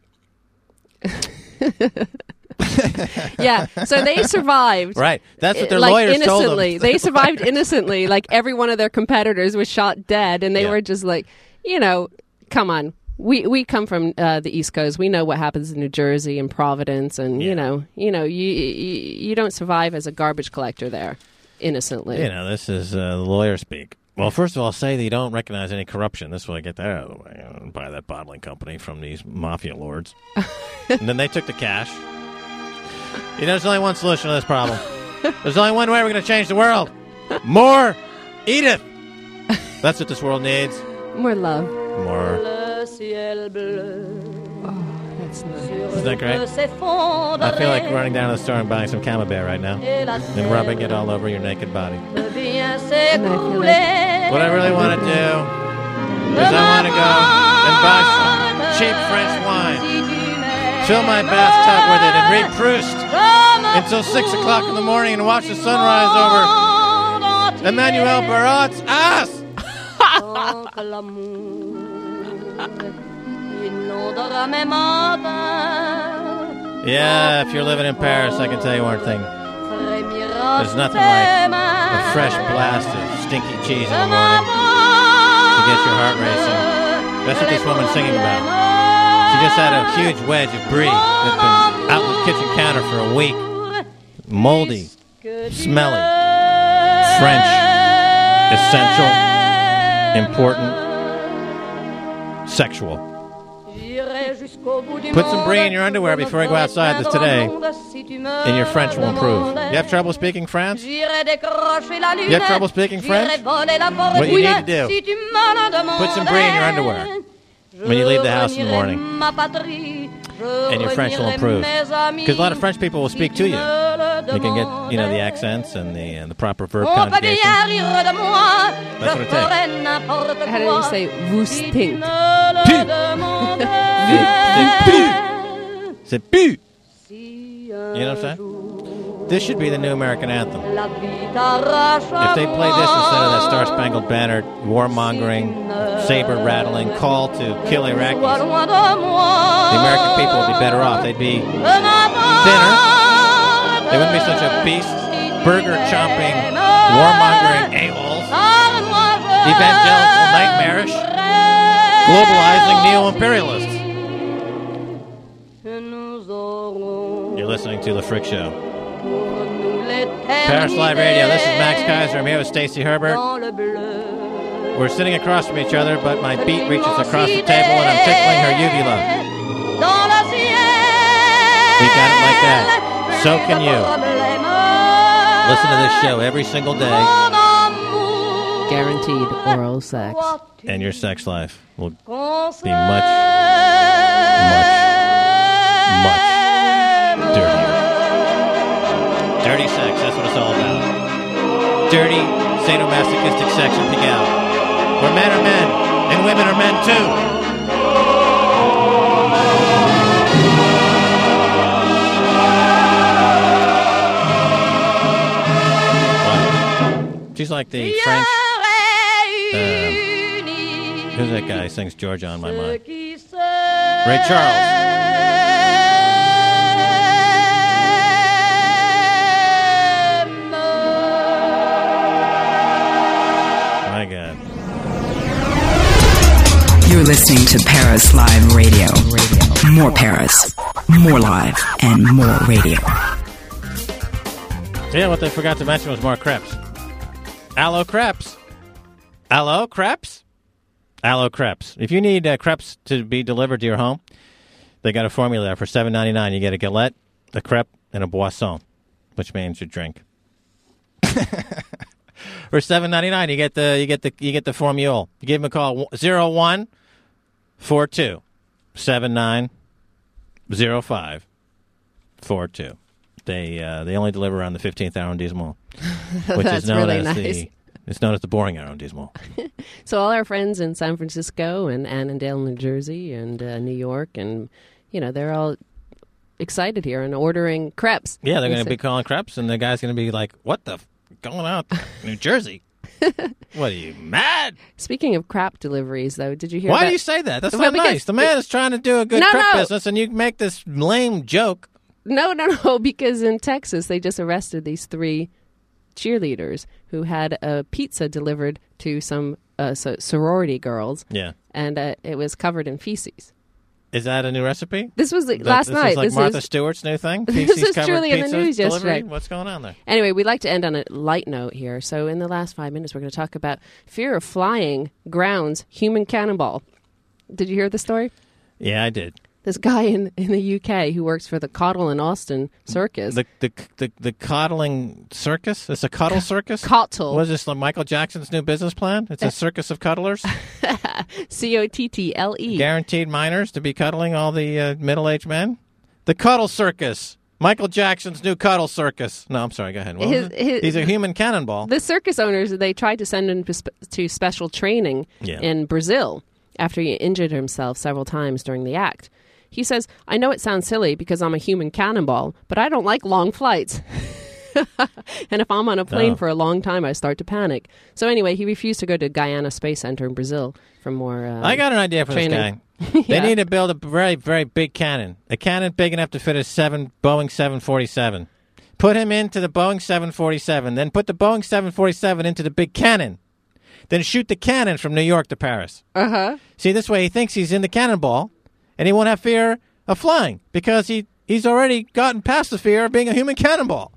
Yeah, so they survived. Right. That's what their like, lawyers told innocently. them. They survived innocently. Like every one of their competitors was shot dead, and they were just like, come on. We come from the East Coast. We know what happens in New Jersey and Providence, and you don't survive as a garbage collector there innocently. This is lawyer speak. Well, first of all, say that you don't recognize any corruption. This way, get that out of the way. Buy that bottling company from these mafia lords. And then they took the cash. There's only one solution to this problem. There's only one way we're going to change the world. More Edith. That's what this world needs. More love. More. That's nice. Isn't that great? I feel like running down to the store and buying some Camembert right now and rubbing it all over your naked body. And I feel like what I really want to do is I want to go and buy some cheap French wine, fill my bathtub with it, and read Proust until 6 o'clock in the morning and watch the sunrise over Emmanuel Barrat's ass. Yeah, if you're living in Paris, I can tell you one thing. There's nothing like a fresh blast of stinky cheese in the morning to get your heart racing. That's what this woman's singing about. She just had a huge wedge of brie that's been out on the kitchen counter for a week. Moldy, smelly, French, essential, important, sexual. Put some brie in your underwear before you go outside this today, and your French will improve. You have trouble speaking French? You have trouble speaking French? What you need to do, put some brie in your underwear when you leave the house in the morning, and your French will improve. Because a lot of French people will speak to you. You can get, the accents and the proper verb conjugation. That's what it takes. how do you say vous stink? C'est pu. You know what I'm saying? This should be the new American anthem. If they play this instead of that Star-Spangled Banner, warmongering, saber-rattling call to kill Iraqis, the American people would be better off. They'd be thinner. They wouldn't be such a beast, burger-chomping, warmongering a-holes, evangelical nightmarish, globalizing neo-imperialists. You're listening to The Frick Show. Paris Live Radio. This is Max Kaiser. I'm here with Stacey Herbert. We're sitting across from each other, but my beat reaches across the table and I'm tickling her uvula. We got it like that. So can you. Listen to this show every single day. Guaranteed oral sex. And your sex life will be much dirtier. Dirty sex, that's what it's all about. Dirty, sadomasochistic sex and pigal. Where men are men, and women are men too. Wow. She's like the French... who's that guy who sings Georgia on My Mind? Ray Charles. My God. You're listening to Paris Live Radio. More Paris, more live, and more radio. Yeah, what they forgot to mention was more crepes. Aloe crepes. Aloe crepes? Aloe crepes. If you need crepes to be delivered to your home, they got a formula there for $7.99. You get a galette, a crepe, and a boisson, which means you drink. For $7.99, you get the formula. You give them a call 01-42-79-0542. They only deliver around the 15th arrondissement, which That's is known really as nice. It's known as the boring arrondissement. So all our friends in San Francisco and Annandale, New Jersey, and New York, and they're all excited here and ordering crepes. Yeah, they're going to be calling crepes, and the guy's going to be like, "What the going on, New Jersey? What are you, mad? Speaking of crap deliveries, though, did you hear Why that? do you say that? That's Well, not nice. The man is trying to do a good crap business, and you make this lame joke. No, because in Texas, they just arrested these 3 cheerleaders who had a pizza delivered to some sorority girls. Yeah. And it was covered in feces. Is that a new recipe? This was last night. Is like this Martha is, Stewart's new thing? This is Feces-covered truly in the pizza news delivery? yesterday. What's going on there? Anyway, we'd like to end on a light note here. So in the last 5 minutes, we're going to talk about fear of flying grounds human cannonball. Did you hear the story? Yeah, I did. This guy in the UK who works for the Cottle and Austin Circus. The coddling circus? It's a cuddle circus? Cottle. Was this like Michael Jackson's new business plan? It's a circus of cuddlers? Cottle. Guaranteed minors to be cuddling all the middle-aged men? The cuddle circus. Michael Jackson's new cuddle circus. No, I'm sorry. Go ahead. He's a human cannonball. The circus owners, they tried to send him to special training in Brazil after he injured himself several times during the act. He says, I know it sounds silly because I'm a human cannonball, but I don't like long flights. And if I'm on a plane for a long time, I start to panic. So anyway, he refused to go to Guyana Space Center in Brazil for more I got an idea for training. This guy. They need to build a very, very big cannon. A cannon big enough to fit a Boeing 747. Put him into the Boeing 747, then put the Boeing 747 into the big cannon. Then shoot the cannon from New York to Paris. Uh-huh. See, this way he thinks he's in the cannonball, and he won't have fear of flying because he's already gotten past the fear of being a human cannonball.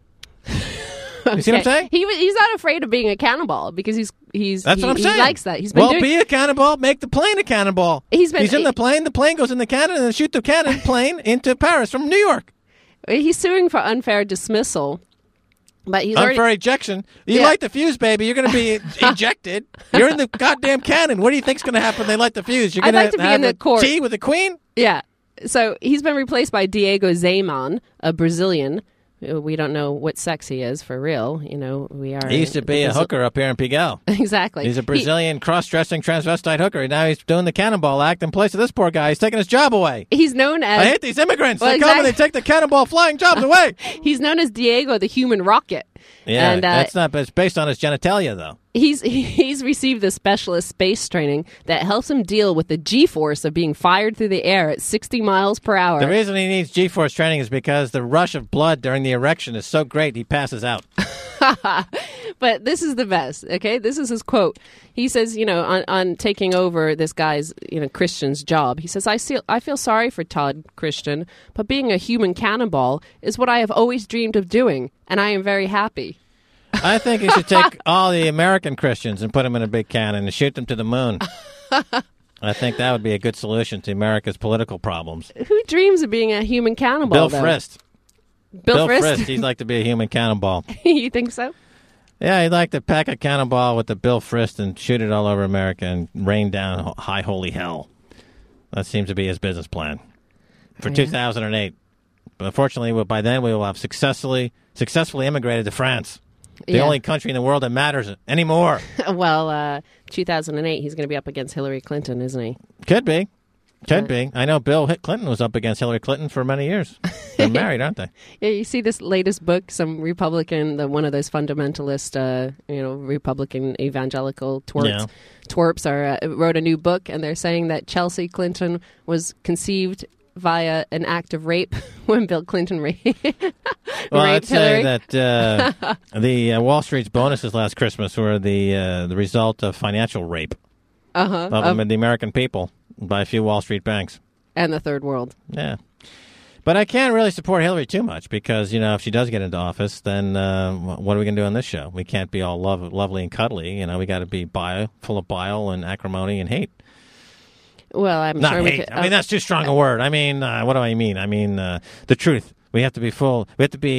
You see what I'm saying? He's not afraid of being a cannonball because That's what I'm saying. He likes that. He's been be a cannonball. Make the plane a cannonball. He's in the plane. The plane goes in the cannon, and then shoot the cannon plane into Paris from New York. He's suing for unfair dismissal. But he's unfair ejection. You light the fuse, baby. You're going to be ejected. You're in the goddamn cannon. What do you think's going to happen when they light the fuse? You're going like to be in the court. Tea with the queen? Yeah. So he's been replaced by Diego Zeman, a Brazilian. We don't know what sex he is for real. You know, we are. He used to be a hooker up here in Pigalle. Exactly. He's a Brazilian cross-dressing transvestite hooker. Now he's doing the cannonball act in place of this poor guy. He's taking his job away. He's known as. I hate these immigrants. They come and they take the cannonball flying jobs away. He's known as Diego the Human Rocket. Yeah, and, that's not. But it's based on his genitalia, though. He's received the specialist space training that helps him deal with the G-force of being fired through the air at 60 miles per hour. The reason he needs G-force training is because the rush of blood during the erection is so great he passes out. But this is the best, okay? This is his quote. He says, on taking over this guy's, Christian's job, he says, I feel sorry for Todd Christian, but being a human cannonball is what I have always dreamed of doing, and I am very happy. I think he should take all the American Christians and put them in a big cannon and shoot them to the moon. I think that would be a good solution to America's political problems. Who dreams of being a human cannonball, Bill Frist. Bill Frist? He'd like to be a human cannonball. You think so? Yeah, he'd like to pack a cannonball with the Bill Frist and shoot it all over America and rain down high holy hell. That seems to be his business plan for 2008. But unfortunately, by then we will have successfully immigrated to France. The only country in the world that matters anymore. Well, 2008, he's going to be up against Hillary Clinton, isn't he? Could be. Could be. I know Bill Clinton was up against Hillary Clinton for many years. They're married, aren't they? Yeah, you see this latest book, some Republican, one of those fundamentalist, Republican evangelical twerps wrote a new book, and they're saying that Chelsea Clinton was conceived via an act of rape when Bill Clinton raped I'd say Hillary. that the Wall Street's bonuses last Christmas were the result of financial rape of the American people by a few Wall Street banks. And the third world. Yeah. But I can't really support Hillary too much because, if she does get into office, then what are we going to do on this show? We can't be all lovely and cuddly. We got to be full of bile and acrimony and hate. Well, I'm not sure hate. we could, I mean, that's too strong a word. I mean, what do I mean? I mean, the truth. We have to be full. We have to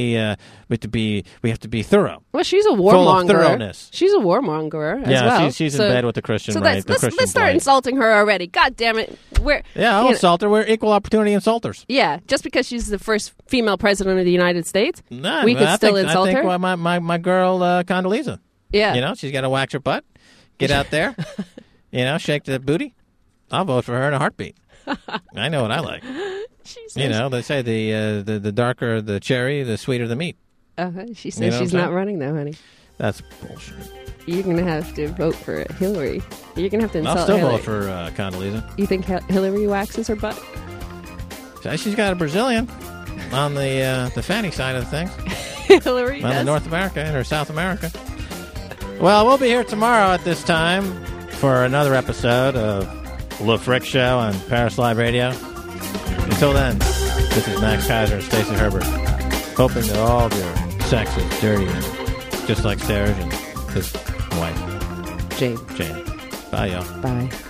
be thorough. Well, she's a warmonger. Full of thoroughness. She's a warmonger as well. Yeah, she's in bed with the Christian. So right? let's start insulting her already. God damn it! I'll insult her. We're equal opportunity insulters. Yeah, just because she's the first female president of the United States, we could insult her. I think my girl Condoleezza. Yeah, she's got to wax her butt, get out there, shake the booty. I'll vote for her in a heartbeat. I know what I like. They say the darker the cherry, the sweeter the meat. She says she's not running though, honey. That's bullshit. You're going to have to vote for Hillary. You're going to have to insult I'll still Hillary. vote for Condoleezza. You think Hillary waxes her butt? She's got a Brazilian on the fatty side of the things. Hillary on does? the North America or South America. Well, we'll be here tomorrow at this time for another episode of Le Frick Show on Paris Live Radio. Until then, this is Max Kaiser and Stacey Herbert, hoping that all of your sex is dirty and just like Serge and his wife, Jane. Bye, y'all. Bye.